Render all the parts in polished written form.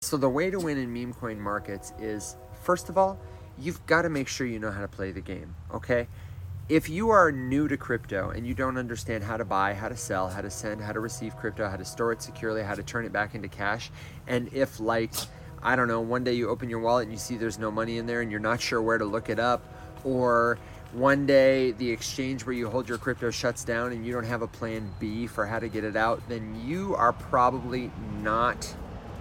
So the way to win in meme coin markets is, first of all, you've got to make sure you know how to play the game, okay? If you are new to crypto and you don't understand how to buy, how to sell, how to send, how to receive crypto, how to store it securely, how to turn it back into cash, and if like, I don't know, one day you open your wallet and you see there's no money in there and you're not sure where to look it up, or one day the exchange where you hold your crypto shuts down and you don't have a plan B for how to get it out, then you are probably not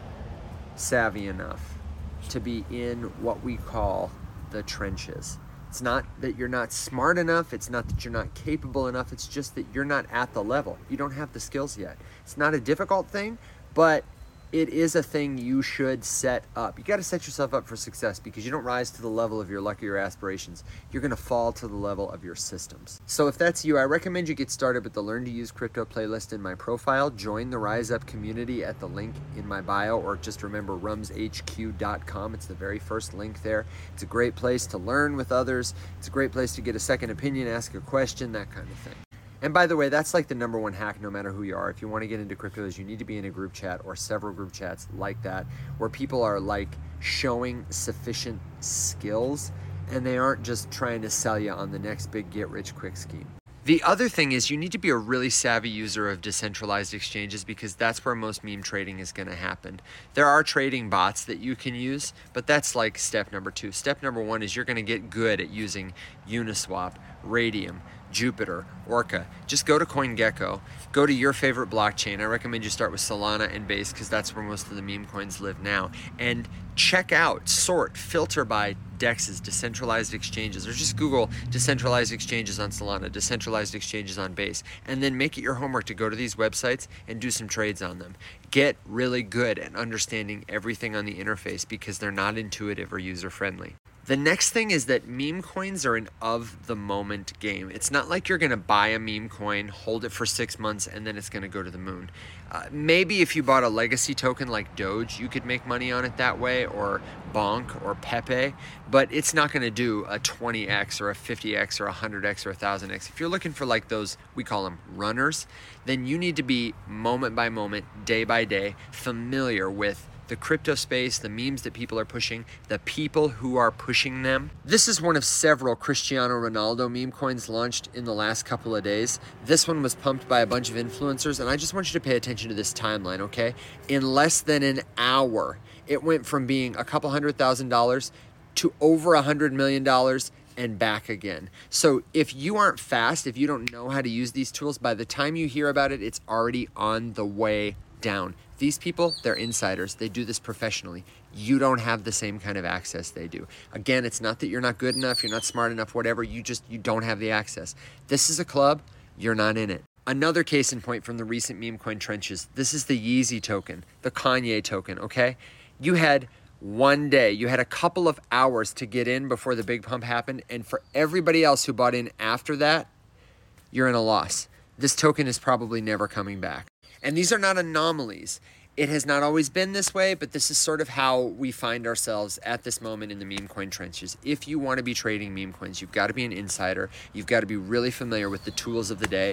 savvy enough to be in what we call the trenches. It's not that you're not smart enough, it's not that you're not capable enough, it's just that you're not at the level. You don't have the skills yet. It's not a difficult thing, but it is a thing you should set up. You got to set yourself up for success, because you don't rise to the level of your luck or your aspirations. You're going to fall to the level of your systems. So if that's you, I recommend you get started with the Learn to Use Crypto playlist in my profile. Join the Rise Up community at the link in my bio, or just remember rumshq.com. It's the very first link there. It's a great place to learn with others. It's a great place to get a second opinion, ask a question, that kind of thing. And by the way, that's like the number one hack, no matter who you are. If you want to get into crypto, is you need to be in a group chat or several group chats like that, where people are like showing sufficient skills and they aren't just trying to sell you on the next big get rich quick scheme. The other thing is you need to be a really savvy user of decentralized exchanges, because that's where most meme trading is going to happen. There are trading bots that you can use, but that's like step number 2. Step number 1 is you're going to get good at using Uniswap, Radium, Jupiter, Orca. Just go to CoinGecko, go to your favorite blockchain. I recommend you start with Solana and Base, because that's where most of the meme coins live now. And check out, sort, filter by DEXs, decentralized exchanges, or just Google decentralized exchanges on Solana, decentralized exchanges on Base, and then make it your homework to go to these websites and do some trades on them. Get really good at understanding everything on the interface, because they're not intuitive or user-friendly. The next thing is that meme coins are an of-the-moment game. It's not like you're going to buy a meme coin, hold it for 6 months, and then it's going to go to the moon. Maybe if you bought a legacy token like Doge, you could make money on it that way, or Bonk or Pepe, but it's not going to do a 20x or a 50x or a 100x or a 1000x. If you're looking for like those, we call them runners, then you need to be moment by moment, day by day, familiar with the crypto space, the memes that people are pushing, the people who are pushing them. This is one of several Cristiano Ronaldo meme coins launched in the last couple of days. This one was pumped by a bunch of influencers, and I just want you to pay attention to this timeline, okay? In less than an hour, it went from being a couple $100,000 to over $100 million and back again. So if you aren't fast, if you don't know how to use these tools, by the time you hear about it, it's already on the way down. These people, they're insiders. They do this professionally. You don't have the same kind of access they do. Again, it's not that you're not good enough, you're not smart enough, whatever. You don't have the access. This is a club. You're not in it. Another case in point from the recent meme coin trenches. This is the Yeezy token, the Kanye token, okay? You had one day, you had a couple of hours to get in before the big pump happened. And for everybody else who bought in after that, you're in a loss. This token is probably never coming back. And these are not anomalies. It has not always been this way, but this is sort of how we find ourselves at this moment in the meme coin trenches. If you want to be trading meme coins, you've got to be an insider. You've got to be really familiar with the tools of the day.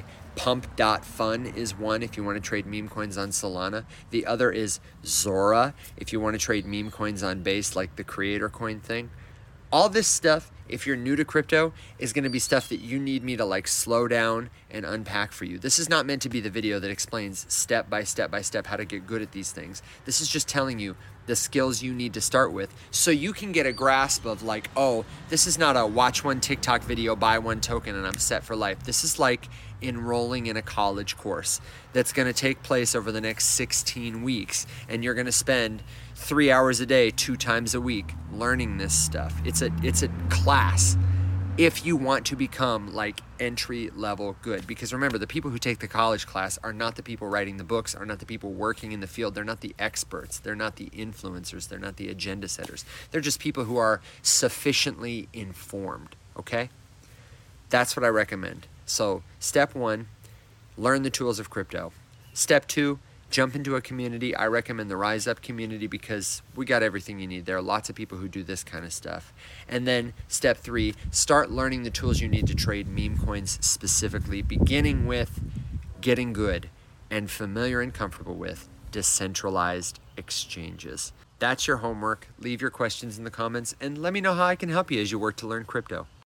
Pump.fun is one if you want to trade meme coins on Solana. The other is Zora if you want to trade meme coins on Base, like the creator coin thing. All this stuff, if you're new to crypto, is going to be stuff that you need me to like slow down and unpack for you. This is not meant to be the video that explains step by step by step how to get good at these things. This is just telling you the skills you need to start with, so you can get a grasp of like, oh, this is not a watch one TikTok video, buy one token, and I'm set for life. This is like enrolling in a college course that's going to take place over the next 16 weeks, and you're going to spend 3 hours a day, 2 times a week learning this stuff. It's a class if you want to become like entry level good. Because remember, the people who take the college class are not the people writing the books, are not the people working in the field. They're not the experts. They're not the influencers. They're not the agenda setters. They're just people who are sufficiently informed, okay? That's what I recommend. So step 1, learn the tools of crypto. Step 2, jump into a community. I recommend the Rise Up community, because we got everything you need. There are lots of people who do this kind of stuff. And then step 3, start learning the tools you need to trade meme coins specifically, beginning with getting good and familiar and comfortable with decentralized exchanges. That's your homework. Leave your questions in the comments and let me know how I can help you as you work to learn crypto.